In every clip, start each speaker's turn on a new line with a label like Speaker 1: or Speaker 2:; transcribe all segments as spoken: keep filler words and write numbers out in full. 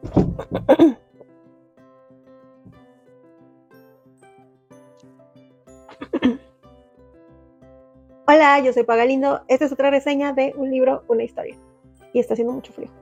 Speaker 1: Hola, yo soy Pagalindo. Esta es otra reseña de un libro, una historia. Y está haciendo mucho frío.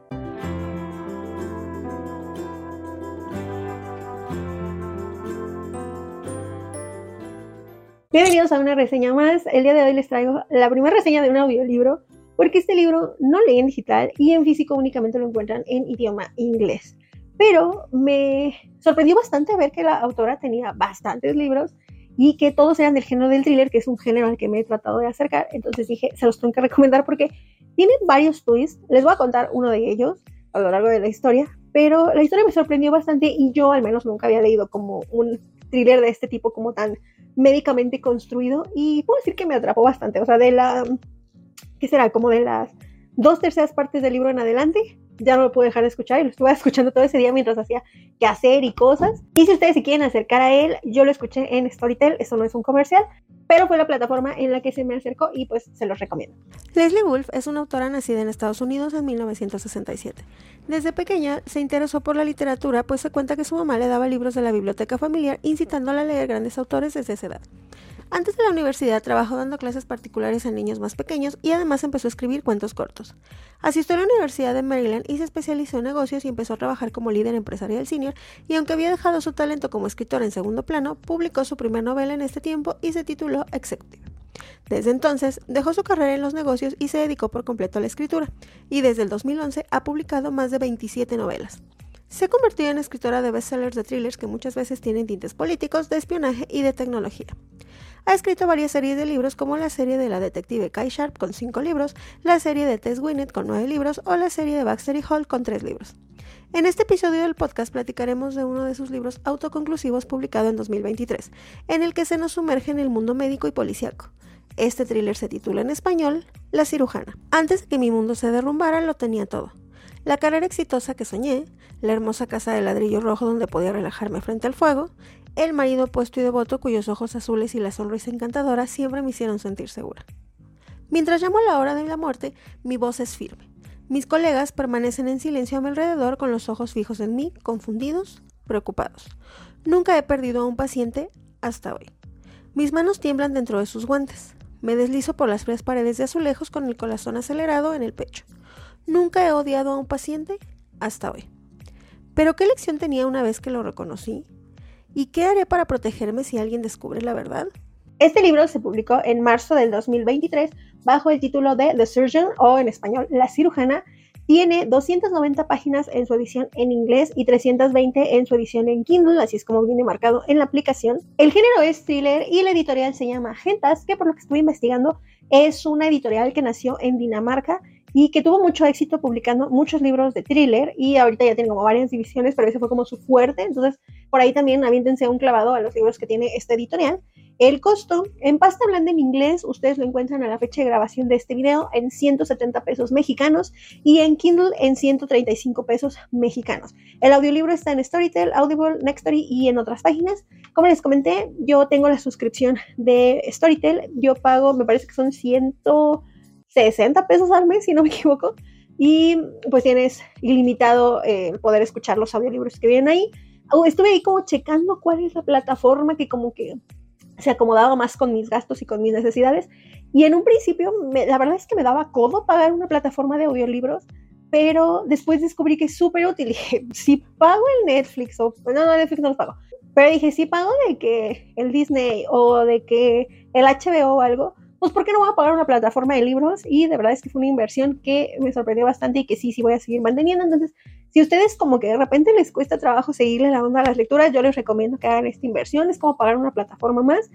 Speaker 1: Bienvenidos a una reseña más. El día de hoy les traigo la primera reseña de un audiolibro, porque este libro no leí en digital y en físico únicamente lo encuentran en idioma inglés. Pero me sorprendió bastante ver que la autora tenía bastantes libros y que todos eran del género del thriller, que es un género al que me he tratado de acercar. Entonces dije, se los tengo que recomendar porque tienen varios twists. Les voy a contar uno de ellos a lo largo de la historia, pero la historia me sorprendió bastante y yo al menos nunca había leído como un thriller de este tipo, como tan médicamente construido, y puedo decir que me atrapó bastante. O sea, de la, ¿qué será? Como de las dos terceras partes del libro en adelante, ya no lo pude dejar de escuchar y lo estuve escuchando todo ese día mientras hacía qué hacer y cosas. Y si ustedes se quieren acercar a él, yo lo escuché en Storytel, eso no es un comercial, pero fue la plataforma en la que se me acercó y pues se los recomiendo.
Speaker 2: Leslie Wolf es una autora nacida en Estados Unidos en mil novecientos sesenta y siete. Desde pequeña se interesó por la literatura, pues se cuenta que su mamá le daba libros de la biblioteca familiar, incitándola a leer grandes autores desde esa edad. Antes de la universidad trabajó dando clases particulares a niños más pequeños y además empezó a escribir cuentos cortos. Asistió a la Universidad de Maryland y se especializó en negocios y empezó a trabajar como líder empresarial senior, y aunque había dejado su talento como escritora en segundo plano, publicó su primera novela en este tiempo y se tituló Executive. Desde entonces dejó su carrera en los negocios y se dedicó por completo a la escritura, y desde el dos mil once ha publicado más de veintisiete novelas. Se ha convertido en escritora de bestsellers de thrillers que muchas veces tienen tintes políticos, de espionaje y de tecnología. Ha escrito varias series de libros, como la serie de la detective Kai Sharp con cinco libros, la serie de Tess Winnett con nueve libros o la serie de Baxter y Hall con tres libros. En este episodio del podcast platicaremos de uno de sus libros autoconclusivos publicado en dos mil veintitrés, en el que se nos sumerge en el mundo médico y policíaco. Este thriller se titula en español La cirujana. Antes de que mi mundo se derrumbara, lo tenía todo. La carrera exitosa que soñé, la hermosa casa de ladrillo rojo donde podía relajarme frente al fuego, el marido puesto y devoto cuyos ojos azules y la sonrisa encantadora siempre me hicieron sentir segura. Mientras llamo a la hora de la muerte, mi voz es firme. Mis colegas permanecen en silencio a mi alrededor con los ojos fijos en mí, confundidos, preocupados. Nunca he perdido a un paciente hasta hoy. Mis manos tiemblan dentro de sus guantes. Me deslizo por las frías paredes de azulejos con el corazón acelerado en el pecho. Nunca he odiado a un paciente hasta hoy. ¿Pero qué lección tenía una vez que lo reconocí? ¿Y qué haré para protegerme si alguien descubre la verdad?
Speaker 1: Este libro se publicó en marzo del dos mil veintitrés bajo el título de The Surgeon, o en español La cirujana. Tiene doscientas noventa páginas en su edición en inglés y trescientas veinte en su edición en Kindle, así es como viene marcado en la aplicación. El género es thriller y la editorial se llama Gentas, que por lo que estuve investigando es una editorial que nació en Dinamarca y que tuvo mucho éxito publicando muchos libros de thriller, y ahorita ya tiene como varias divisiones, pero ese fue como su fuerte. Entonces por ahí también aviéntense un clavado a los libros que tiene esta editorial. El costo en pasta blanda en inglés, ustedes lo encuentran a la fecha de grabación de este video en ciento setenta pesos mexicanos y en Kindle en ciento treinta y cinco pesos mexicanos. El audiolibro está en Storytel, Audible, Nextory y en otras páginas. Como les comenté, yo tengo la suscripción de Storytel. Yo pago, me parece que son ciento sesenta pesos al mes, si no me equivoco, y pues tienes ilimitado eh, poder escuchar los audiolibros que vienen ahí. Estuve ahí como checando cuál es la plataforma que como que se acomodaba más con mis gastos y con mis necesidades, y en un principio me, la verdad es que me daba codo pagar una plataforma de audiolibros, pero después descubrí que es súper útil. Dije, si pago el Netflix, o no, no, Netflix no lo pago, pero dije, si pago de que el Disney o de que el H B O o algo, pues ¿por qué no voy a pagar una plataforma de libros? Y de verdad es que fue una inversión que me sorprendió bastante y que sí, sí voy a seguir manteniendo. Entonces, si a ustedes como que de repente les cuesta trabajo seguirle la onda a las lecturas, yo les recomiendo que hagan esta inversión. Es como pagar una plataforma más,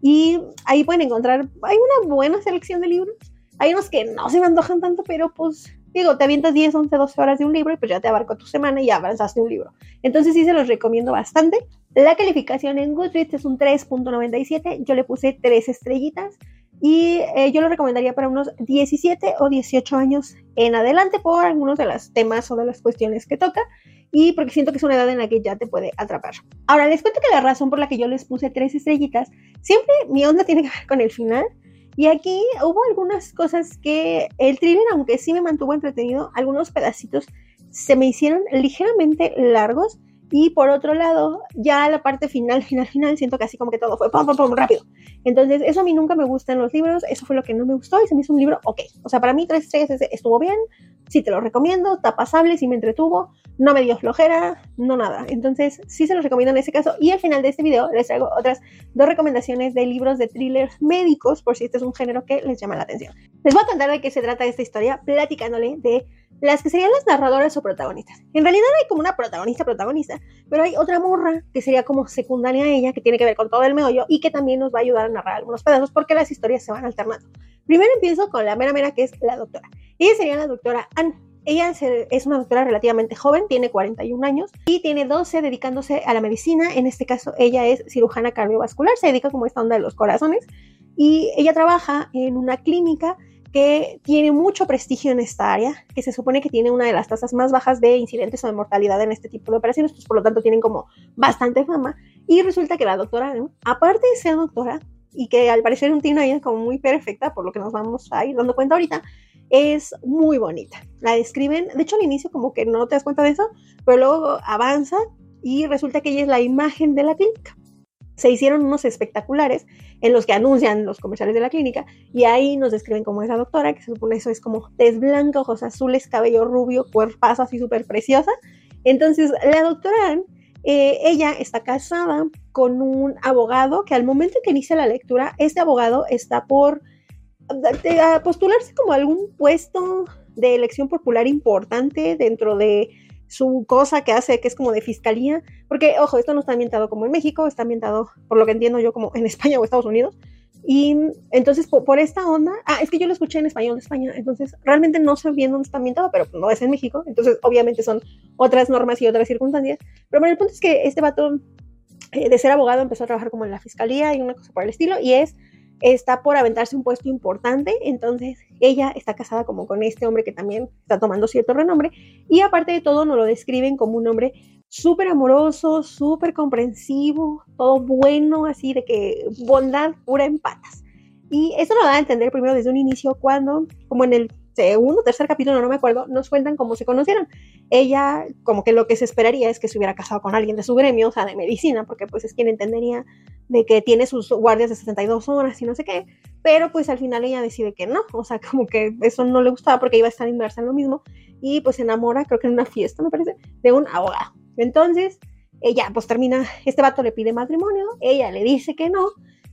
Speaker 1: y ahí pueden encontrar, hay una buena selección de libros. Hay unos que no se me antojan tanto, pero pues digo, te avientas diez, once, doce horas de un libro y pues ya te abarcó tu semana y ya avanzaste un libro. Entonces sí se los recomiendo bastante. La calificación en Goodreads es un tres punto noventa y siete, yo le puse tres estrellitas. Y eh, yo lo recomendaría para unos diecisiete o dieciocho años en adelante, por algunos de los temas o de las cuestiones que toca, y porque siento que es una edad en la que ya te puede atrapar. Ahora les cuento que la razón por la que yo les puse tres estrellitas, siempre mi onda tiene que ver con el final, y aquí hubo algunas cosas que el thriller, aunque sí me mantuvo entretenido, algunos pedacitos se me hicieron ligeramente largos. Y por otro lado, ya la parte final, final, final, siento que así como que todo fue pum, pum, pum, rápido. Entonces, eso a mí nunca me gusta en los libros, eso fue lo que no me gustó y se me hizo un libro ok. O sea, para mí tres estrellas estuvo bien, sí te lo recomiendo, está pasable, sí me entretuvo, no me dio flojera, no nada. Entonces, sí se los recomiendo en ese caso. Y al final de este video les traigo otras dos recomendaciones de libros de thrillers médicos, por si este es un género que les llama la atención. Les voy a contar de qué se trata esta historia, platicándole de las que serían las narradoras o protagonistas. En realidad hay como una protagonista protagonista, pero hay otra morra que sería como secundaria a ella, que tiene que ver con todo el meollo y que también nos va a ayudar a narrar algunos pedazos porque las historias se van alternando. Primero empiezo con la mera mera, que es la doctora. Ella sería la doctora Anne. Ella es una doctora relativamente joven, tiene cuarenta y un años y tiene doce dedicándose a la medicina. En este caso ella es cirujana cardiovascular, se dedica como a esta onda de los corazones y ella trabaja en una clínica que tiene mucho prestigio en esta área, que se supone que tiene una de las tasas más bajas de incidentes o de mortalidad en este tipo de operaciones, pues por lo tanto tienen como bastante fama. Y resulta que la doctora, ¿no?, aparte de ser doctora, y que al parecer tiene una vida como muy perfecta, por lo que nos vamos a ir dando cuenta ahorita, es muy bonita. La describen, de hecho al inicio como que no te das cuenta de eso, pero luego avanza y resulta que ella es la imagen de la clínica. Se hicieron unos espectaculares en los que anuncian los comerciales de la clínica y ahí nos describen cómo es la doctora, que se supone eso es como tez blanca, ojos azules, cabello rubio, cuerpazo así súper preciosa. Entonces la doctora Anne, eh, ella está casada con un abogado que al momento en que inicia la lectura, este abogado está por a postularse como algún puesto de elección popular importante dentro de su cosa que hace, que es como de fiscalía, porque, ojo, esto no está ambientado como en México, está ambientado, por lo que entiendo yo, como en España o Estados Unidos, y entonces por, por esta onda, ah, es que yo lo escuché en español de España, entonces realmente no sé bien dónde está ambientado, pero no es en México, entonces obviamente son otras normas y otras circunstancias, pero bueno, el punto es que este vato, eh, de ser abogado, empezó a trabajar como en la fiscalía y una cosa por el estilo, y es está por aventarse un puesto importante, entonces ella está casada como con este hombre que también está tomando cierto renombre, y aparte de todo nos lo describen como un hombre súper amoroso, súper comprensivo, todo bueno, así de que bondad pura en patas. Y eso nos da a entender primero desde un inicio cuando, como en el segundo o tercer capítulo, no me acuerdo, nos cuentan cómo se conocieron. Ella, como que lo que se esperaría es que se hubiera casado con alguien de su gremio, o sea, de medicina, porque pues es quien entendería de que tiene sus guardias de sesenta y dos horas y no sé qué, pero pues al final ella decide que no, o sea, como que eso no le gustaba porque iba a estar inmersa en lo mismo, y pues se enamora, creo que en una fiesta, me parece, de un abogado. Entonces, ella pues termina, este vato le pide matrimonio, ella le dice que no,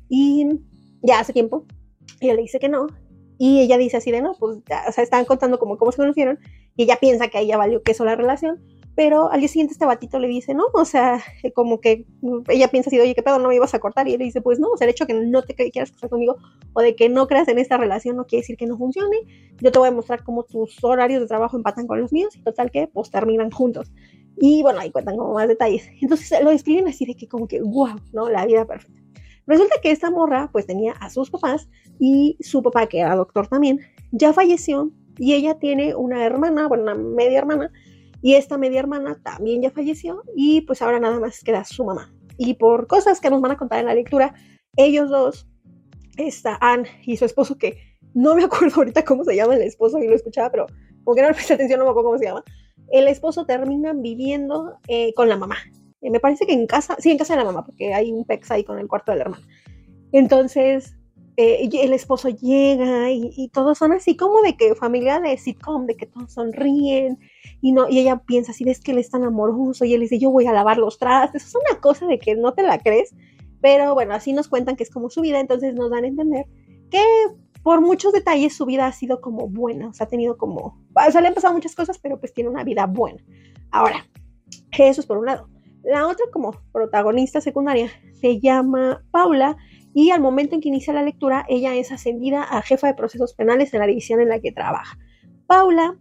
Speaker 1: y ya hace tiempo, ella le dice que no, y ella dice así de no, pues ya, o sea, estaban contando como cómo se conocieron, y ella piensa que a ella valió queso la relación, pero al día siguiente este batito le dice no, o sea, como que ella piensa así, oye, ¿qué pedo, no me ibas a cortar? Y él le dice, pues no, o sea, el hecho de que no te quieras casar conmigo, o de que no creas en esta relación, no quiere decir que no funcione, yo te voy a mostrar cómo tus horarios de trabajo empatan con los míos, y total que, pues, terminan juntos. Y bueno, ahí cuentan como más detalles. Entonces lo describen así de que como que, wow, ¿no? La vida perfecta. Resulta que esta morra pues tenía a sus papás y su papá, que era doctor también, ya falleció y ella tiene una hermana, bueno, una media hermana, y esta media hermana también ya falleció y pues ahora nada más queda su mamá. Y por cosas que nos van a contar en la lectura, ellos dos, esta Anne y su esposo, que no me acuerdo ahorita cómo se llama el esposo, y lo escuchaba, pero como que no le presté atención, no me acuerdo cómo se llama, el esposo terminan viviendo eh, con la mamá. Eh, me parece que en casa, sí, en casa de la mamá, porque hay un pex ahí con el cuarto de la hermana. Entonces, eh, el esposo llega y, y todos son así como de que familia de sitcom, de que todos sonríen, y, no, y ella piensa así, ves que él es tan amoroso, y él dice, yo voy a lavar los trastes. Eso es una cosa de que no te la crees, pero bueno, así nos cuentan que es como su vida, entonces nos dan a entender que por muchos detalles su vida ha sido como buena, o sea, ha tenido como, o sea, le han pasado muchas cosas, pero pues tiene una vida buena. Ahora, eso es por un lado. La otra como protagonista secundaria se llama Paula, y al momento en que inicia la lectura, ella es ascendida a jefa de procesos penales en la división en la que trabaja. Paula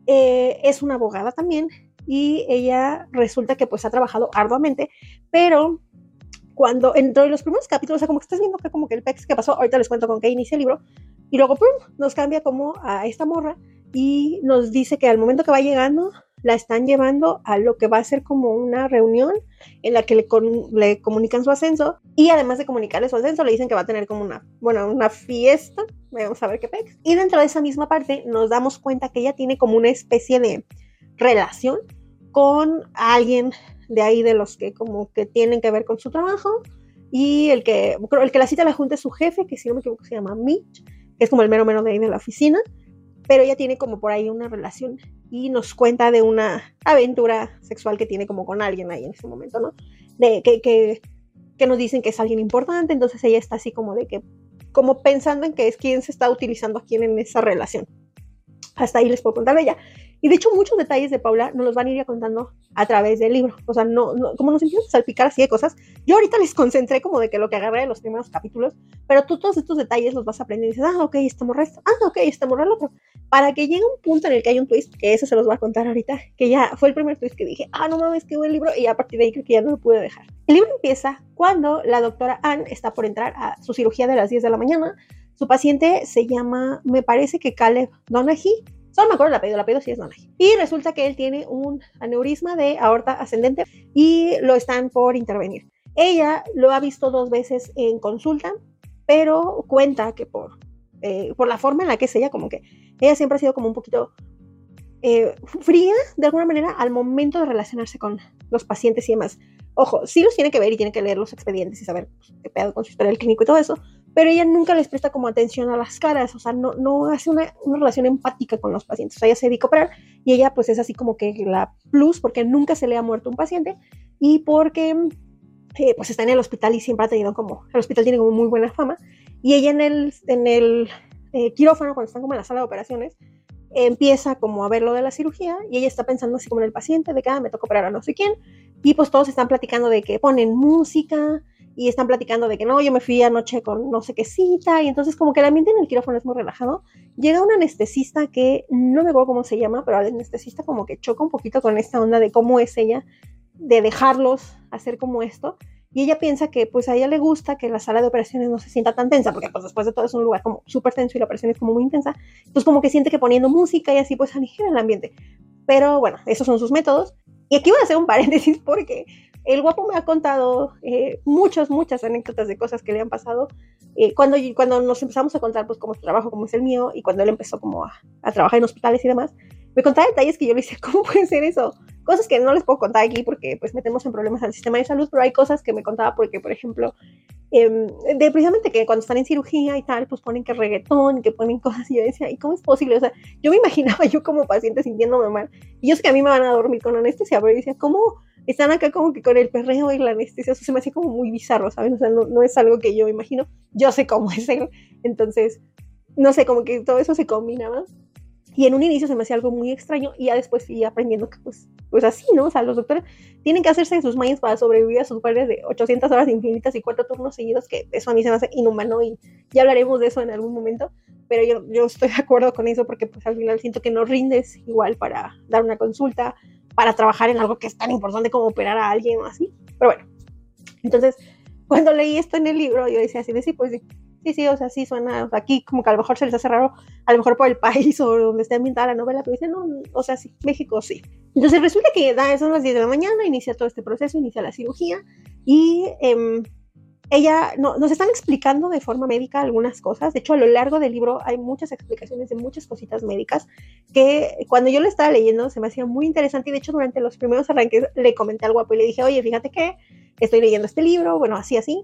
Speaker 1: eh, es una abogada también, y ella resulta que pues ha trabajado arduamente, pero cuando entró en los primeros capítulos, o sea, como que estás viendo que como que el pex que pasó, ahorita les cuento con qué inicia el libro, y luego ¡pum!, nos cambia como a esta morra y nos dice que al momento que va llegando la están llevando a lo que va a ser como una reunión en la que le, con, le comunican su ascenso, y además de comunicarle su ascenso le dicen que va a tener como una, bueno, una fiesta, vamos a ver qué pex, y dentro de esa misma parte nos damos cuenta que ella tiene como una especie de relación con alguien de ahí de los que como que tienen que ver con su trabajo, y el que, el que la cita a la junta es su jefe, que si no me equivoco se llama Mitch, que es como el mero mero de ahí de la oficina, pero ella tiene como por ahí una relación y nos cuenta de una aventura sexual que tiene como con alguien ahí en ese momento, ¿no? De que, que, que nos dicen que es alguien importante, entonces ella está así como de que, como pensando en que es quién se está utilizando a quién en esa relación. Hasta ahí les puedo contar de ella. Y de hecho muchos detalles de Paula nos los van a ir contando a través del libro. O sea, no, no, como nos empiezan a salpicar así de cosas, yo ahorita les concentré como de que lo que agarré de los primeros capítulos, pero tú todos estos detalles los vas a aprender y dices, ah, ok, esta morra esto, ah, ok, esta morra el otro. Para que llegue un punto en el que hay un twist, que eso se los voy a contar ahorita, que ya fue el primer twist que dije, ah, no mames, qué buen libro, y a partir de ahí creo que ya no lo pude dejar. El libro empieza cuando la doctora Ann está por entrar a su cirugía de las diez de la mañana. Su paciente se llama, me parece que Caleb Donaghy, solo me acuerdo el apellido, el apellido sí es Donaghy. Y resulta que él tiene un aneurisma de aorta ascendente y lo están por intervenir. Ella lo ha visto dos veces en consulta, pero cuenta que por, eh, por la forma en la que es ella, como que ella siempre ha sido como un poquito eh, fría, de alguna manera, al momento de relacionarse con los pacientes y demás. Ojo, sí los tiene que ver y tiene que leer los expedientes y saber pues, qué pedo con su historial clínico y todo eso, pero ella nunca les presta como atención a las caras, o sea, no, no hace una, una relación empática con los pacientes. O sea, ella se dedica a operar y ella pues es así como que la plus, porque nunca se le ha muerto un paciente y porque eh, pues está en el hospital y siempre ha tenido como, el hospital tiene como muy buena fama, y ella en el, en el eh, quirófano, cuando están como en la sala de operaciones, eh, empieza como a ver lo de la cirugía y ella está pensando así como en el paciente, de que ah, me toca operar a no sé quién, y pues todos están platicando de que ponen música, y están platicando de que no, yo me fui anoche con no sé qué cita, y entonces como que el ambiente en el quirófano es muy relajado. Llega un anestesista que no me acuerdo cómo se llama, pero el anestesista como que choca un poquito con esta onda de cómo es ella, de dejarlos hacer como esto, y ella piensa que pues a ella le gusta que la sala de operaciones no se sienta tan tensa, porque pues después de todo es un lugar como súper tenso y la operación es como muy intensa, entonces como que siente que poniendo música y así pues aligera el ambiente. Pero bueno, esos son sus métodos. Y aquí voy a hacer un paréntesis porque el guapo me ha contado eh, muchas, muchas anécdotas de cosas que le han pasado eh, cuando, cuando nos empezamos a contar pues como su trabajo, como es el mío, y cuando él empezó como a, a trabajar en hospitales y demás, me contaba detalles que yo le decía, ¿cómo puede ser eso? Cosas que no les puedo contar aquí porque pues metemos en problemas al sistema de salud, pero hay cosas que me contaba porque, por ejemplo, eh, de precisamente que cuando están en cirugía y tal, pues ponen que reggaetón, que ponen cosas, y yo decía, ¿y cómo es posible? O sea, yo me imaginaba yo como paciente sintiéndome mal, y yo sé que a mí me van a dormir con anestesia, pero yo decía, ¿cómo están acá como que con el perreo y la anestesia? Eso se me hacía como muy bizarro, ¿saben? O sea, no, no es algo que yo me imagino, yo sé cómo es él, entonces, no sé, como que todo eso se combinaba. Y en un inicio se me hacía algo muy extraño y ya después fui aprendiendo que pues, pues así, ¿no? O sea, los doctores tienen que hacerse sus mañas para sobrevivir a sus guardias de ochocientas horas infinitas y cuatro turnos seguidos, que eso a mí se me hace inhumano y ya hablaremos de eso en algún momento, pero yo, yo estoy de acuerdo con eso porque pues al final siento que no rindes igual para dar una consulta, para trabajar en algo que es tan importante como operar a alguien o así. Pero bueno, entonces cuando leí esto en el libro yo decía así de sí, pues sí. Sí, sí, o sea, sí suena, o sea, aquí como que a lo mejor se les hace raro, a lo mejor por el país o donde esté ambientada la novela, pero dicen, no, o sea, sí, México sí. Entonces resulta que da, son las diez de la mañana, inicia todo este proceso, inicia la cirugía, y eh, ella, no, nos están explicando de forma médica algunas cosas. De hecho, a lo largo del libro hay muchas explicaciones de muchas cositas médicas que cuando yo lo estaba leyendo se me hacía muy interesante, y de hecho durante los primeros arranques le comenté al guapo y le dije, oye, fíjate que estoy leyendo este libro, bueno, así, así.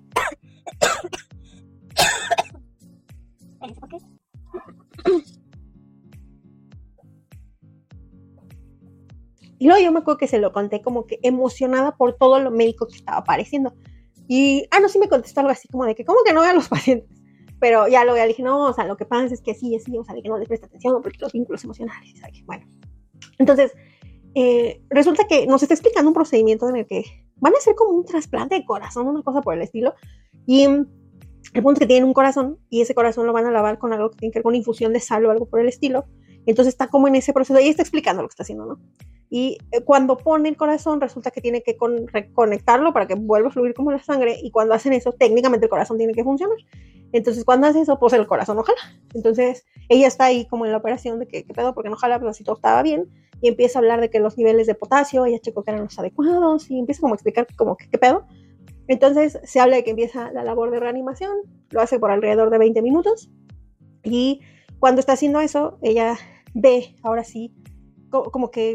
Speaker 1: Y luego yo me acuerdo que se lo conté como que emocionada por todo lo médico que estaba apareciendo. Y, ah, no, sí me contestó algo así como de que, ¿cómo que no ve a los pacientes? Pero ya lo le dije, no, o sea, lo que pasa es que sí, sí, o sea, de que no les presta atención porque los vínculos emocionales, ¿sabes? Bueno, entonces, eh, resulta que nos está explicando un procedimiento en el que van a hacer como un trasplante de corazón, una cosa por el estilo, y el punto es que tienen un corazón y ese corazón lo van a lavar con algo que tiene que ver con una infusión de sal o algo por el estilo. Entonces está como en ese proceso y está explicando lo que está haciendo, ¿no? Y cuando pone el corazón resulta que tiene que con, reconectarlo para que vuelva a fluir como la sangre, y cuando hacen eso técnicamente el corazón tiene que funcionar. Entonces cuando hace eso pues el corazón no jala. Entonces ella está ahí como en la operación de que qué pedo, porque no jala, pero si todo estaba bien, y empieza a hablar de que los niveles de potasio ella checó que eran los adecuados y empieza como a explicar como que qué pedo. Entonces se habla de que empieza la labor de reanimación, lo hace por alrededor de veinte minutos, y cuando está haciendo eso ella ve ahora sí como que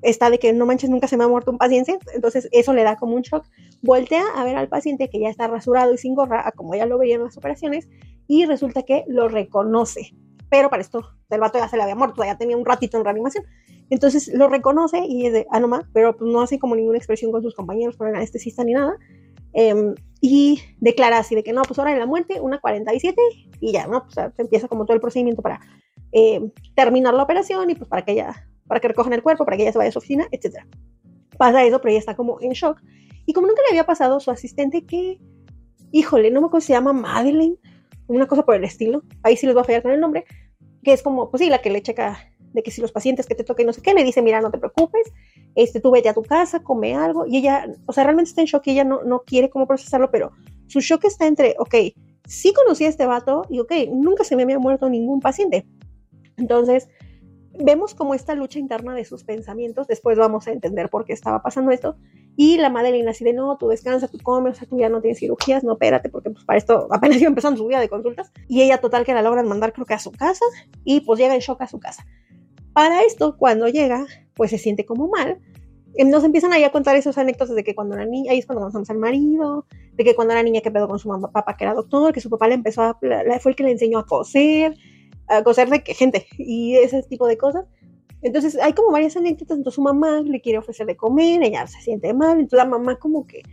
Speaker 1: está de que no manches, nunca se me ha muerto un paciente, entonces eso le da como un shock. Voltea a ver al paciente que ya está rasurado y sin gorra, a como ya lo veía en las operaciones, y resulta que lo reconoce, pero para esto el vato ya se le había muerto, ya tenía un ratito en reanimación, entonces lo reconoce y es de, ah, no más, pero pues no hace como ninguna expresión con sus compañeros, con el anestesista ni nada, eh, y declara así de que no, pues hora de la muerte, una cuarenta y siete, y ya, ¿no? Pues se empieza como todo el procedimiento para eh, terminar la operación y pues para que ella, para que recojan el cuerpo, para que ella se vaya a su oficina, etcétera. Pasa eso, pero ella está como en shock, y como nunca le había pasado, su asistente que, híjole, no me acuerdo, se llama Madeleine, una cosa por el estilo, ahí sí les voy a fallar con el nombre, que es como, pues sí, la que le checa de que si los pacientes que te toquen no sé qué, le dice, mira, no te preocupes, este, tú vete a tu casa, come algo, y ella, o sea, realmente está en shock y ella no, no quiere cómo procesarlo, pero su shock está entre, ok, sí conocí a este vato y ok, nunca se me había muerto ningún paciente. Entonces, vemos como esta lucha interna de sus pensamientos, después vamos a entender por qué estaba pasando esto, y la Madeleine así de, no, tú descansa, tú comes, o sea, tú ya no tienes cirugías, no, espérate, porque pues para esto apenas iba empezando su vida de consultas, y ella total que la logran mandar creo que a su casa, y pues llega en shock a su casa. Para esto, cuando llega, pues se siente como mal, nos empiezan ahí a contar esos anécdotas de que cuando era niña, ahí es cuando conocemos al marido, de que cuando era niña que pedo con su mamá, papá que era doctor, que su papá le empezó a, fue el que le enseñó a coser, a coser de que gente, y ese tipo de cosas. Entonces hay como varias anécdotas, entonces su mamá le quiere ofrecer de comer, ella se siente mal, entonces la mamá como que,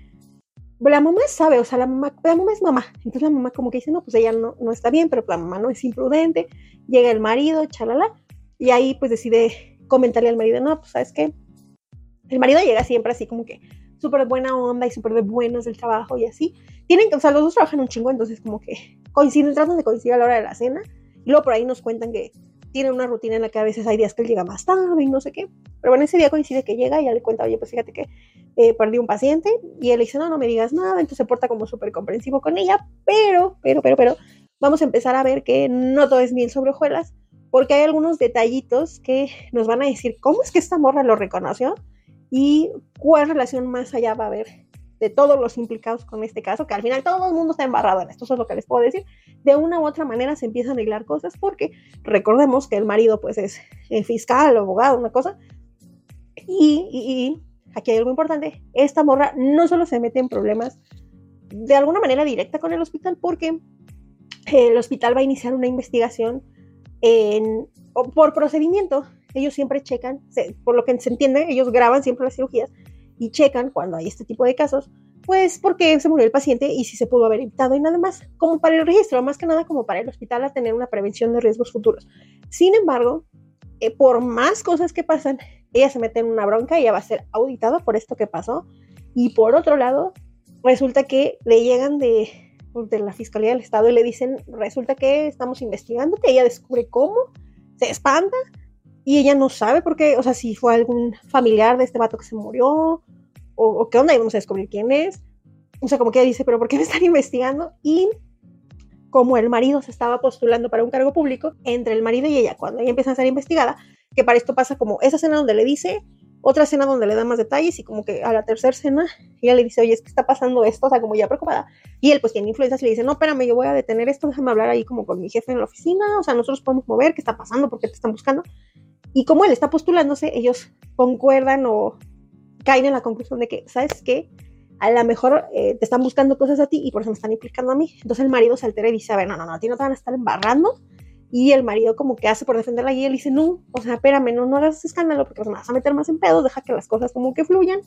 Speaker 1: la mamá sabe, o sea, la mamá, la mamá es mamá, entonces la mamá como que dice, no, pues ella no, no está bien, pero la mamá no es imprudente, llega el marido, chalala, y ahí pues decide comentarle al marido, no, pues sabes qué, el marido llega siempre así como que súper buena onda y súper de buenos del trabajo y así, tienen, o sea, los dos trabajan un chingo, entonces como que coinciden, tratan de coincidir a la hora de la cena, y luego por ahí nos cuentan que tiene una rutina en la que a veces hay días que él llega más tarde y no sé qué, pero bueno, ese día coincide que llega y ya le cuenta, oye, pues fíjate que eh, perdí un paciente, y él le dice, no, no me digas nada, entonces se porta como súper comprensivo con ella, pero, pero, pero, pero, vamos a empezar a ver que no todo es miel sobre hojuelas, porque hay algunos detallitos que nos van a decir cómo es que esta morra lo reconoció y cuál relación más allá va a haber de todos los implicados con este caso, que al final todo el mundo está embarrado en esto, eso es lo que les puedo decir. De una u otra manera se empiezan a arreglar cosas, porque recordemos que el marido pues es eh, fiscal o abogado, una cosa, y, y, y aquí hay algo importante, esta morra no solo se mete en problemas de alguna manera directa con el hospital, porque el hospital va a iniciar una investigación en, por procedimiento. Ellos siempre checan, se, por lo que se entiende, ellos graban siempre las cirugías y checan cuando hay este tipo de casos, pues porque se murió el paciente y si se pudo haber evitado y nada más, como para el registro, más que nada como para el hospital a tener una prevención de riesgos futuros. Sin embargo, eh, por más cosas que pasan, ella se mete en una bronca y ella va a ser auditada por esto que pasó, y por otro lado, resulta que le llegan de, de la Fiscalía del Estado y le dicen, resulta que estamos investigándote, ella descubre cómo, se espanta, y ella no sabe por qué, o sea, si fue algún familiar de este vato que se murió, o, o qué onda, y vamos a descubrir quién es. O sea, como que ella dice, pero ¿por qué me están investigando? Y como el marido se estaba postulando para un cargo público, entre el marido y ella, cuando ella empieza a ser investigada, que para esto pasa como esa escena donde le dice, otra escena donde le da más detalles, y como que a la tercera escena ella le dice, oye, es que está pasando esto, o sea, como ya preocupada, y él pues tiene influencias y le dice, no, espérame, yo voy a detener esto, déjame hablar ahí como con mi jefe en la oficina, o sea, nosotros podemos mover, ¿qué está pasando? ¿Por qué te están buscando? Y como él está postulándose, ellos concuerdan o caen en la conclusión de que, ¿sabes qué? A lo mejor eh, te están buscando cosas a ti y por eso me están implicando a mí. Entonces el marido se altera y dice, a ver, no, no, no, a ti no te van a estar embarrando. Y el marido como que hace por defenderla y él dice, no, o sea, espérame, no, no hagas escándalo porque me vas a meter más en pedos, deja que las cosas como que fluyan.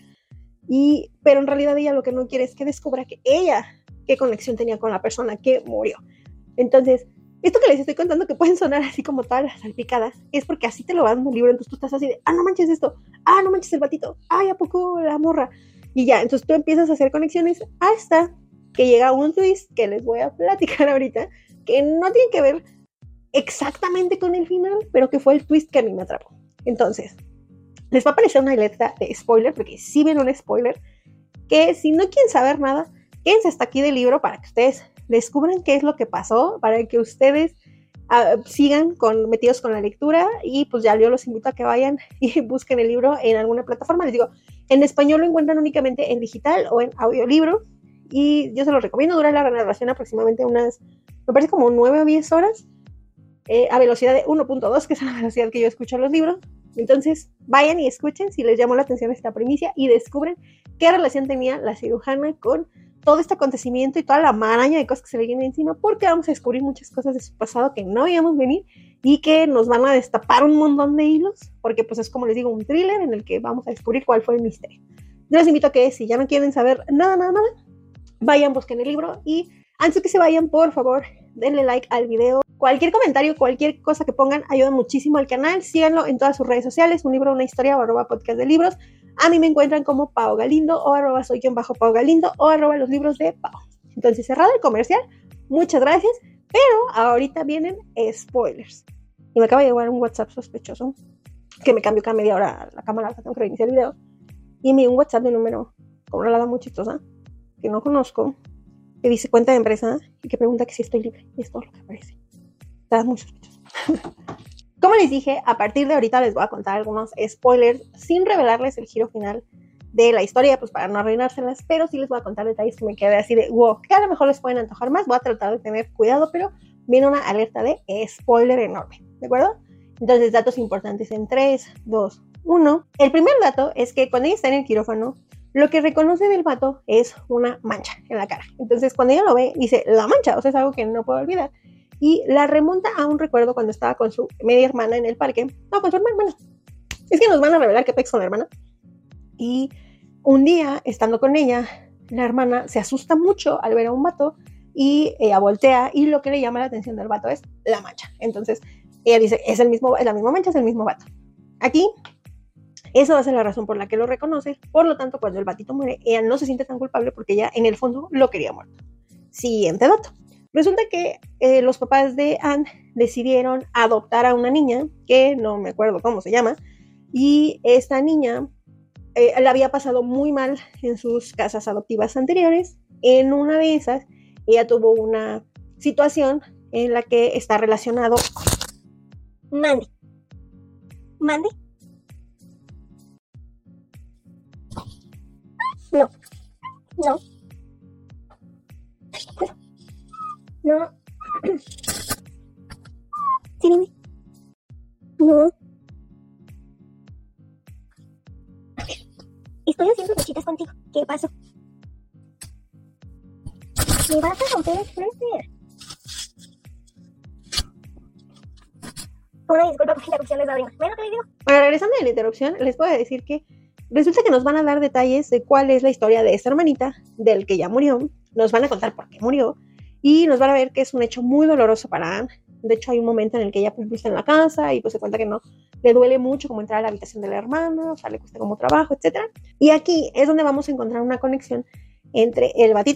Speaker 1: Y, pero en realidad ella lo que no quiere es que descubra que ella, qué conexión tenía con la persona que murió. Entonces, esto que les estoy contando, que pueden sonar así como todas las salpicadas, es porque así te lo va dando un libro, entonces tú estás así de, ah, no manches esto, ah, no manches el batito, ay, ¿a poco la morra? Y ya, entonces tú empiezas a hacer conexiones hasta que llega un twist que les voy a platicar ahorita, que no tiene que ver exactamente con el final, pero que fue el twist que a mí me atrapó. Entonces, les va a aparecer una alerta de spoiler, porque sí ven un spoiler, que si no quieren saber nada, quédense hasta aquí del libro para que ustedes descubran qué es lo que pasó, para que ustedes uh, sigan con, metidos con la lectura, y pues ya yo los invito a que vayan y busquen el libro en alguna plataforma. Les digo, en español lo encuentran únicamente en digital o en audiolibro, y yo se los recomiendo. Dura la narración aproximadamente unas, me parece como nueve o diez horas, eh, a velocidad de uno punto dos, que es la velocidad que yo escucho los libros, Entonces, vayan y escuchen si les llamó la atención esta primicia y descubren qué relación tenía la cirujana con todo este acontecimiento y toda la maraña de cosas que se le vienen encima, porque vamos a descubrir muchas cosas de su pasado que no veíamos venir y que nos van a destapar un montón de hilos, porque pues es como les digo, un thriller en el que vamos a descubrir cuál fue el misterio. Yo les invito a que si ya no quieren saber nada, nada, nada, vayan, busquen el libro y antes de que se vayan, por favor, denle like al video. Cualquier comentario, cualquier cosa que pongan ayuda muchísimo al canal. Síganlo en todas sus redes sociales, un libro, una historia o arroba podcast de libros. A mí me encuentran como Pau Galindo o arroba soy guión bajo Pau Galindo o arroba los libros de Pau. Entonces, cerrado el comercial, muchas gracias, pero ahorita vienen spoilers. Y me acaba de llegar un WhatsApp sospechoso, que me cambió cada media hora la cámara, tengo que reiniciar el video. Y me dio un WhatsApp de número con una lada muy chistosa, que no conozco, que dice cuenta de empresa y que pregunta que si estoy libre. Y es todo lo que aparece. Está muy sospechoso. Como les dije, a partir de ahorita les voy a contar algunos spoilers sin revelarles el giro final de la historia, pues para no arruinárselas, pero sí les voy a contar detalles que me quedé así de wow, que a lo mejor les pueden antojar más. Voy a tratar de tener cuidado, pero viene una alerta de spoiler enorme, ¿de acuerdo? Entonces, datos importantes en tres, dos, uno. El primer dato es que cuando ella está en el quirófano, lo que reconoce del vato es una mancha en la cara. Entonces, cuando ella lo ve, dice, la mancha, o sea, es algo que no puedo olvidar. Y la remonta a un recuerdo cuando estaba con su media hermana en el parque. No, con su hermana. Es que nos van a revelar qué pex con la hermana. Y un día, estando con ella, la hermana se asusta mucho al ver a un vato y ella voltea y lo que le llama la atención del vato es la mancha. Entonces, ella dice, es, el mismo, es la misma mancha, es el mismo vato. Aquí, esa va a ser la razón por la que lo reconoce. Por lo tanto, cuando el batito muere, ella no se siente tan culpable porque ella, en el fondo, lo quería muerto. Siguiente dato. Resulta que eh, los papás de Anne decidieron adoptar a una niña, que no me acuerdo cómo se llama, y esta niña eh, la había pasado muy mal en sus casas adoptivas anteriores. En una de esas, ella tuvo una situación en la que está relacionado...
Speaker 3: Mande. ¿Mande? No. No. No. Sí, dime. No. Estoy haciendo luchitas contigo. ¿Qué pasó? Me vas a romper el frente. Una disculpa porque la erupción les da brima. ¿Ven lo que les digo?
Speaker 1: Bueno, regresando de la interrupción, les puedo decir que resulta que nos van a dar detalles de cuál es la historia de esta hermanita, del que ya murió. Nos van a contar por qué murió. Y nos van a ver que es un hecho muy doloroso para Anne. De hecho, hay un momento en el que ella pues, está en la casa y pues se cuenta que no le duele mucho como entrar a la habitación de la hermana, o sea, le cuesta como trabajo, etcétera. Y aquí es donde vamos a encontrar una conexión entre el batito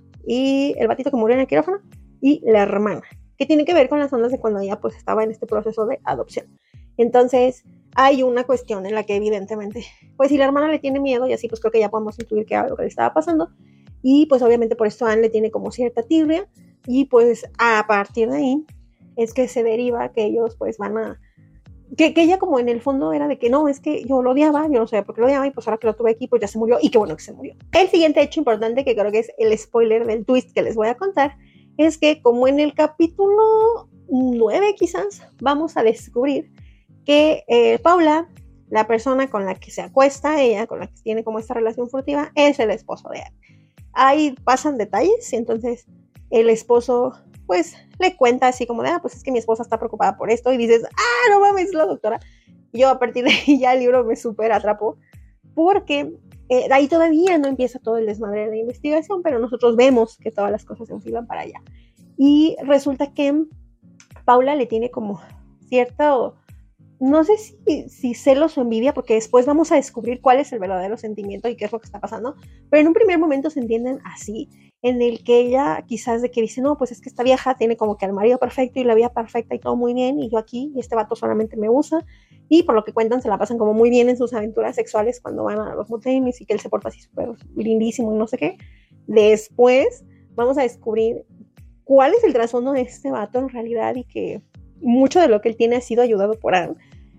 Speaker 1: y el batito que murió en el quirófano y la hermana, que tiene que ver con las ondas de cuando ella pues estaba en este proceso de adopción. Entonces, hay una cuestión en la que evidentemente, pues si la hermana le tiene miedo y así, pues creo que ya podemos intuir que era lo que le estaba pasando. Y pues obviamente por esto Anne le tiene como cierta tirria y pues a partir de ahí es que se deriva que ellos pues van a... Que, que ella como en el fondo era de que no, es que yo lo odiaba, yo no sabía por qué lo odiaba y pues ahora que lo tuve aquí pues ya se murió y qué bueno que se murió. El siguiente hecho importante que creo que es el spoiler del twist que les voy a contar es que como en el capítulo nueve quizás vamos a descubrir que eh, Paula, la persona con la que se acuesta ella, con la que tiene como esta relación furtiva, es el esposo de Anne. Ahí pasan detalles y entonces el esposo pues le cuenta así como de, ah, pues es que mi esposa está preocupada por esto y dices, ah, no mames, la doctora. Yo a partir de ahí ya el libro me súper atrapó porque eh, ahí todavía no empieza todo el desmadre de la investigación, pero nosotros vemos que todas las cosas se enfilan para allá. Y resulta que Paula le tiene como cierto... No sé si, si celos o envidia, porque después vamos a descubrir cuál es el verdadero sentimiento y qué es lo que está pasando, pero en un primer momento se entienden así, en el que ella quizás de que dice, no, pues es que esta vieja tiene como que al marido perfecto y la vida perfecta y todo muy bien, y yo aquí, y este vato solamente me usa, y por lo que cuentan se la pasan como muy bien en sus aventuras sexuales cuando van a los moteles y que él se porta así súper lindísimo y no sé qué. Después vamos a descubrir cuál es el trasfondo de este vato en realidad y que mucho de lo que él tiene ha sido ayudado por Anne.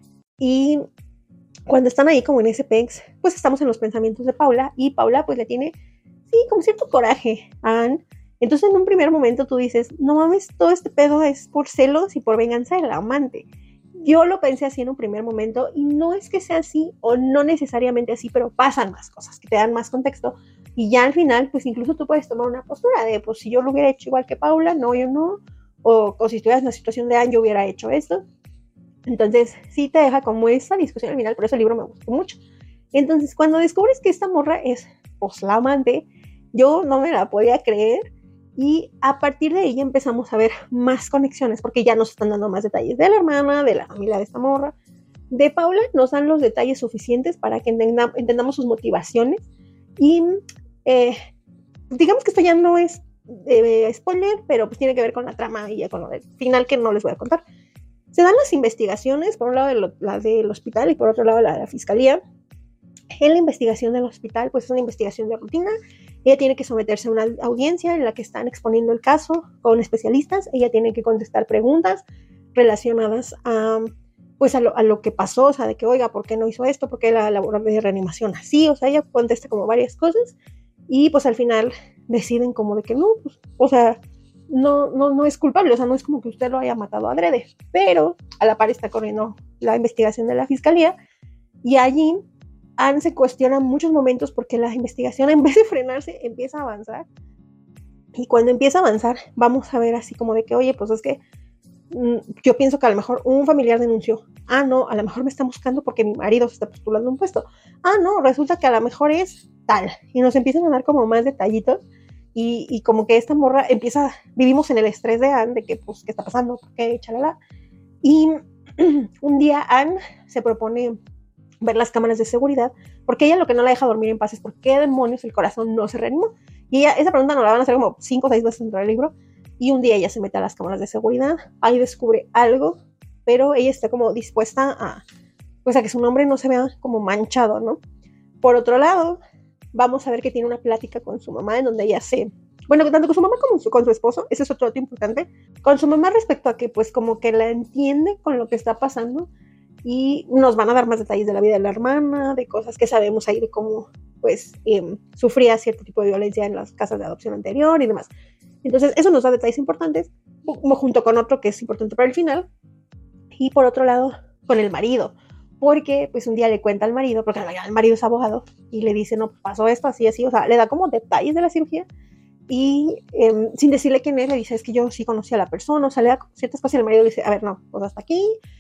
Speaker 1: Y cuando están ahí como en ese pex, pues estamos en los pensamientos de Paula y Paula pues le tiene, sí, como cierto coraje a Anne. Entonces en un primer momento tú dices, no mames, todo este pedo es por celos y por venganza del amante. yo lo pensé así en un primer momento y no es que sea así o no necesariamente así, pero pasan más cosas que te dan más contexto y ya al final pues incluso tú puedes tomar una postura de pues si yo lo hubiera hecho igual que Paula, no, yo no, o, o si estuvieras en la situación de Anne yo hubiera hecho esto. Entonces sí te deja como esa discusión al final, por eso el libro me gustó mucho. Entonces cuando descubres que esta morra es pues la amante, yo no me la podía creer. Y a partir de ahí empezamos a ver más conexiones, porque ya nos están dando más detalles de la hermana, de la familia de esta morra. De Paula nos dan los detalles suficientes para que entenda, entendamos sus motivaciones. Y eh, digamos que esto ya no es eh, spoiler, pero pues tiene que ver con la trama y ya con lo del final que no les voy a contar. Se dan las investigaciones, por un lado de lo, la del hospital y por otro lado la de la fiscalía. En la investigación del hospital, pues es una investigación de rutina. Ella tiene que someterse a una audiencia en la que están exponiendo el caso con especialistas. Ella tiene que contestar preguntas relacionadas a, pues a, lo, a lo que pasó, o sea, de que, oiga, ¿por qué no hizo esto? ¿Por qué la labor de reanimación así? O sea, ella contesta como varias cosas y pues al final deciden como de que no, pues, o sea, no, no, no es culpable, o sea, no es como que usted lo haya matado adrede, pero a la par está corriendo la investigación de la fiscalía y allí Anne se cuestiona muchos momentos porque la investigación en vez de frenarse empieza a avanzar y cuando empieza a avanzar vamos a ver así como de que oye pues es que mmm, yo pienso que a lo mejor un familiar denunció, ah no, a lo mejor me está buscando porque mi marido se está postulando un puesto, ah no, resulta que a lo mejor es tal y nos empiezan a dar como más detallitos y, y como que esta morra empieza, vivimos en el estrés de Anne de que pues qué está pasando, por qué, chalala y un día Anne se propone ver las cámaras de seguridad, porque ella lo que no la deja dormir en paz es por qué demonios el corazón no se reanimó. Y ella, esa pregunta nos la van a hacer como cinco o seis veces dentro del libro, y un día ella se mete a las cámaras de seguridad, ahí descubre algo, pero ella está como dispuesta a, pues a que su nombre no se vea como manchado, ¿no? Por otro lado, vamos a ver que tiene una plática con su mamá en donde ella se, bueno, tanto con su mamá como su, con su esposo, ese es otro dato importante, con su mamá respecto a que pues como que la entiende con lo que está pasando, y nos van a dar más detalles de la vida de la hermana, de cosas que sabemos ahí de cómo pues eh, sufría cierto tipo de violencia en las casas de adopción anterior y demás. Entonces eso nos da detalles importantes, junto con otro que es importante para el final, y por otro lado con el marido, porque pues un día le cuenta al marido, porque el marido es abogado, y le dice, no, pues pasó esto, así, así, o sea, le da como detalles de la cirugía, y eh, sin decirle quién es, le dice, es que yo sí conocí a la persona, o sea, le da ciertas cosas y el marido le dice, a ver, no, pues hasta aquí,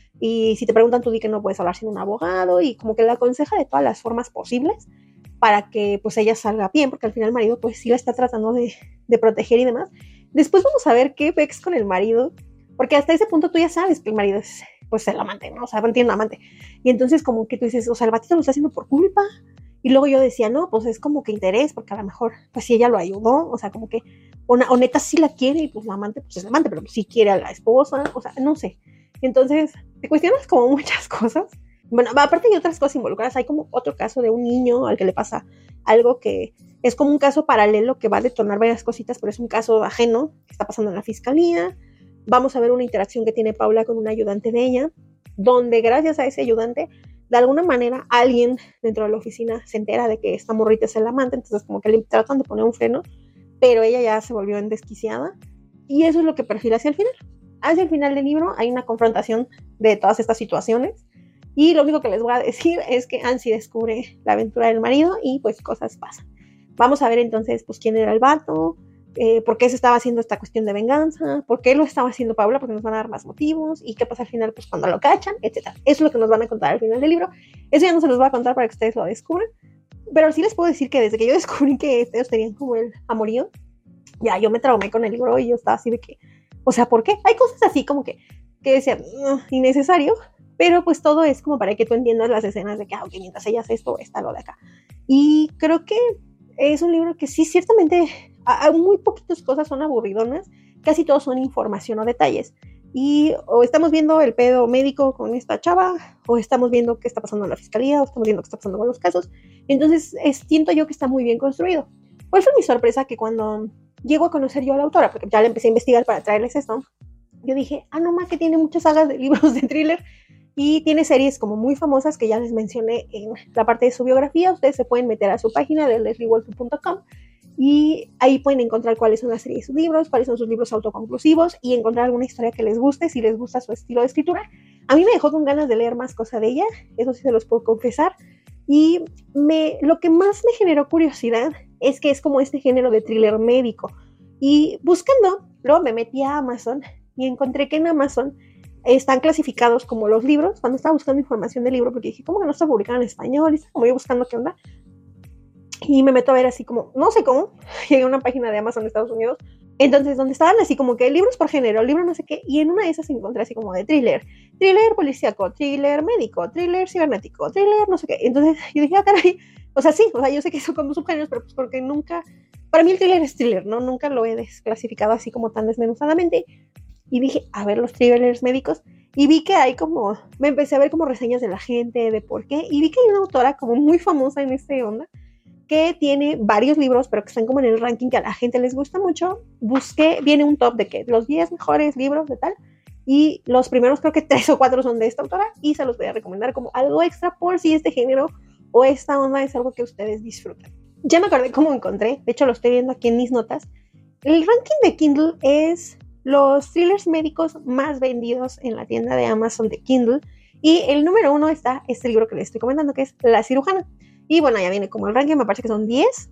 Speaker 1: y si te preguntan tú di que no puedes hablar sin un abogado, y como que le aconseja de todas las formas posibles para que pues ella salga bien, porque al final el marido pues sí la está tratando de, de proteger y demás. Después vamos a ver qué pex con el marido, porque hasta ese punto tú ya sabes que el marido es pues el amante, ¿no? O sea, tiene un amante, y entonces como que tú dices, o sea, el batito lo está haciendo por culpa. Y luego yo decía, no, pues es como que interés, porque a lo mejor, pues si ella lo ayudó, o sea, como que, o, o neta sí la quiere, y pues la amante, pues es la amante, pero sí quiere a la esposa, o sea, no sé. Entonces, te cuestionas como muchas cosas. Bueno, aparte hay otras cosas involucradas, hay como otro caso de un niño al que le pasa algo que es como un caso paralelo que va a detonar varias cositas, pero es un caso ajeno que está pasando en la fiscalía. Vamos a ver una interacción que tiene Paula con un ayudante de ella, donde gracias a ese ayudante, de alguna manera alguien dentro de la oficina se entera de que esta morrita es el amante, entonces como que le tratan de poner un freno, pero ella ya se volvió en desquiciada, y eso es lo que perfila hacia el final. Hacia el final del libro hay una confrontación de todas estas situaciones, y lo único que les voy a decir es que Ansi descubre la aventura del marido y pues cosas pasan. Vamos a ver entonces pues quién era el vato, eh, por qué se estaba haciendo esta cuestión de venganza, por qué lo estaba haciendo Paula, porque nos van a dar más motivos, y qué pasa al final pues cuando lo cachan, etcétera. Eso es lo que nos van a contar al final del libro. Eso ya no se los voy a contar para que ustedes lo descubran, pero sí les puedo decir que desde que yo descubrí que ellos tenían como el amorío, ya yo me traumé con el libro y yo estaba así de que, o sea, ¿por qué? Hay cosas así como que, que decían, no, innecesario, pero pues todo es como para que tú entiendas las escenas de que, ah, ok, mientras ella hace esto, está lo de acá. Y creo que es un libro que sí, ciertamente, a, a muy poquitas cosas son aburridonas, casi todos son información o detalles. Y o estamos viendo el pedo médico con esta chava, o estamos viendo qué está pasando en la fiscalía, o estamos viendo qué está pasando con los casos. Entonces, es, siento yo que está muy bien construido. ¿Cuál fue mi sorpresa? Que cuando llego a conocer yo a la autora, porque ya la empecé a investigar para traerles esto, yo dije, ah, no más que tiene muchas sagas de libros de thriller, y tiene series como muy famosas que ya les mencioné en la parte de su biografía. Ustedes se pueden meter a su página de leslie wolfe punto com y ahí pueden encontrar cuáles son las series de sus libros, cuáles son sus libros autoconclusivos y encontrar alguna historia que les guste, si les gusta su estilo de escritura. A mí me dejó con ganas de leer más cosas de ella, eso sí se los puedo confesar. Y me, lo que más me generó curiosidad es que es como este género de thriller médico. Y buscando, luego me metí a Amazon y encontré que en Amazon están clasificados como los libros. Cuando estaba buscando información del libro, porque dije, ¿cómo que no está publicado en español? Y estaba como yo buscando qué onda. Y me meto a ver así como, no sé cómo, llegué a una página de Amazon de Estados Unidos. Entonces, donde estaban así como que libros por género, libros no sé qué, y en una de esas encontré así como de thriller, thriller policíaco, thriller médico, thriller cibernético, thriller no sé qué. Entonces yo dije, ah, caray, o sea, sí, o sea, yo sé que son como subgéneros, pero pues porque nunca, para mí el thriller es thriller, ¿no? Nunca lo he desclasificado así como tan desmenuzadamente. Y dije, a ver los thrillers médicos, y vi que hay como, me empecé a ver como reseñas de la gente, de por qué, y vi que hay una autora como muy famosa en este onda, que tiene varios libros, pero que están como en el ranking que a la gente les gusta mucho. Busqué, viene un top de que los diez mejores libros de tal, y los primeros creo que tres o cuatro son de esta autora, y se los voy a recomendar como algo extra por si este género o esta onda es algo que ustedes disfrutan. Ya me acordé cómo encontré, de hecho lo estoy viendo aquí en mis notas. El ranking de Kindle es los thrillers médicos más vendidos en la tienda de Amazon de Kindle, y el número uno está este libro que les estoy comentando, que es La Cirujana. Y bueno, ya viene como el ranking, me parece que son diez.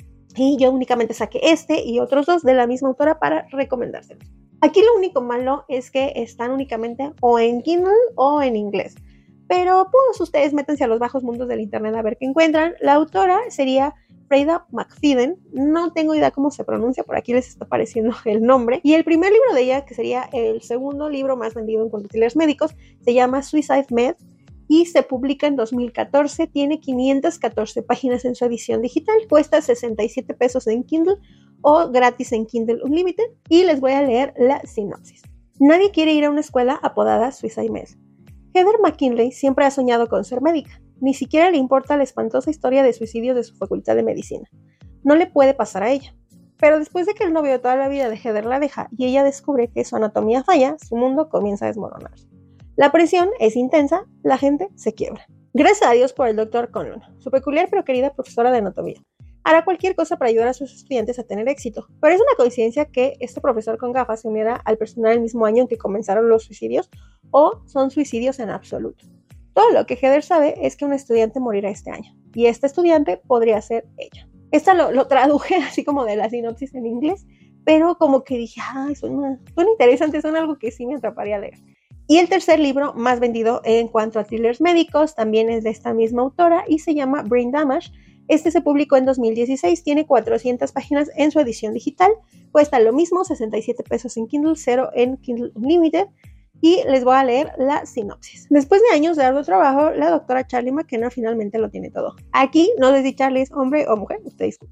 Speaker 1: Y yo únicamente saqué este y otros dos de la misma autora para recomendárselos. Aquí lo único malo es que están únicamente o en Kindle o en inglés. Pero pues ustedes métanse a los bajos mundos del internet a ver qué encuentran. La autora sería Freida McFadden. No tengo idea cómo se pronuncia, por aquí les está apareciendo el nombre. Y el primer libro de ella, que sería el segundo libro más vendido en cuanto a thrillers médicos, se llama Suicide Med, y se publica en dos mil catorce, tiene quinientas catorce páginas en su edición digital, cuesta sesenta y siete pesos en Kindle o gratis en Kindle Unlimited, y les voy a leer la sinopsis. Nadie quiere ir a una escuela apodada Suicide Med. Heather McKinley siempre ha soñado con ser médica, ni siquiera le importa la espantosa historia de suicidios de su facultad de medicina. No le puede pasar a ella. Pero después de que el novio de toda la vida de Heather la deja y ella descubre que su anatomía falla, su mundo comienza a desmoronarse. La presión es intensa, la gente se quiebra. Gracias a Dios por el doctor Conlon, su peculiar pero querida profesora de anatomía. Hará cualquier cosa para ayudar a sus estudiantes a tener éxito, pero es una coincidencia que este profesor con gafas se uniera al personal el mismo año en que comenzaron los suicidios, o son suicidios en absoluto. Todo lo que Heather sabe es que un estudiante morirá este año, y este estudiante podría ser ella. Esta lo, lo traduje así como de la sinopsis en inglés, pero como que dije, ah, suena, suena interesante, suena algo que sí me atraparía a leer. Y el tercer libro más vendido en cuanto a thrillers médicos también es de esta misma autora y se llama Brain Damage. Este se publicó en dos mil dieciséis, tiene cuatrocientas páginas en su edición digital, cuesta lo mismo, sesenta y siete pesos en Kindle, cero en Kindle Unlimited, y les voy a leer la sinopsis. Después de años de arduo trabajo, la doctora Charlie McKenna finalmente lo tiene todo. Aquí no sé si Charlie es hombre o mujer, usted disculpe.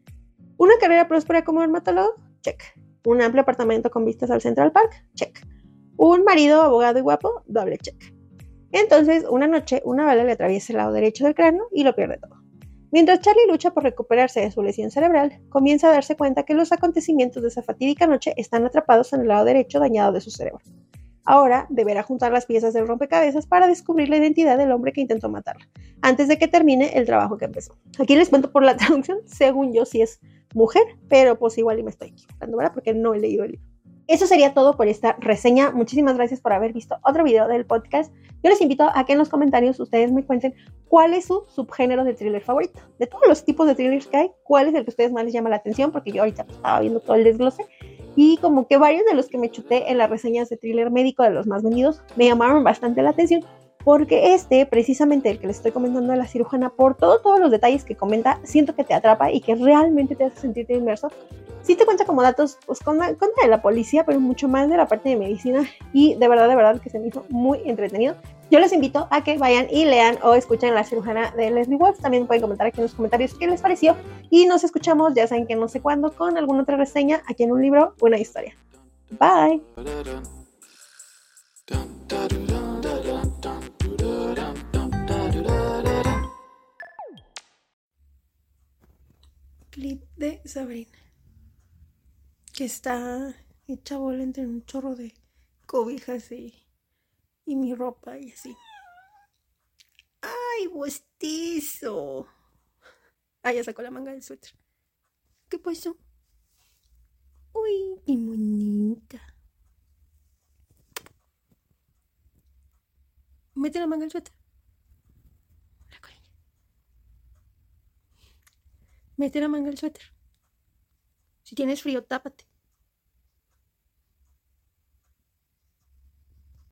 Speaker 1: Una carrera próspera como dermatólogo, check. Un amplio apartamento con vistas al Central Park, check. Un marido, abogado y guapo, doble check. Entonces, una noche, una bala le atraviesa el lado derecho del cráneo y lo pierde todo. Mientras Charlie lucha por recuperarse de su lesión cerebral, comienza a darse cuenta que los acontecimientos de esa fatídica noche están atrapados en el lado derecho dañado de su cerebro. Ahora deberá juntar las piezas del rompecabezas para descubrir la identidad del hombre que intentó matarla, antes de que termine el trabajo que empezó. Aquí les cuento por la traducción, según yo sí es mujer, pero pues igual y me estoy equivocando, ¿verdad? Porque no he leído el libro. Eso sería todo por esta reseña. Muchísimas gracias por haber visto otro video del podcast. Yo les invito a que en los comentarios ustedes me cuenten cuál es su subgénero de thriller favorito. De todos los tipos de thrillers que hay, cuál es el que a ustedes más les llama la atención, porque yo ahorita estaba viendo todo el desglose y como que varios de los que me chuté en las reseñas de thriller médico de los más vendidos me llamaron bastante la atención, porque este, precisamente el que les estoy comentando de La Cirujana, por todo, todos los detalles que comenta, siento que te atrapa y que realmente te hace sentirte inmerso. Sí te cuenta como datos, pues con la, con la de la policía, pero mucho más de la parte de medicina, y de verdad, de verdad que se me hizo muy entretenido. Yo les invito a que vayan y lean o escuchen La Cirujana de Leslie Wolf. También pueden comentar aquí en los comentarios qué les pareció, y nos escuchamos, ya saben que no sé cuándo, con alguna otra reseña aquí en Un Libro, Una Historia. Bye.
Speaker 2: Clip de Sabrina, que está hecha bola entre un chorro de cobijas y, y mi ropa y así. ¡Ay, bostizo! Ah, ya sacó la manga del suéter. ¿Qué pasó? ¡Uy, qué bonita!
Speaker 1: Mete la manga al suéter. La colilla. Mete la manga al suéter. Si tienes frío, tápate.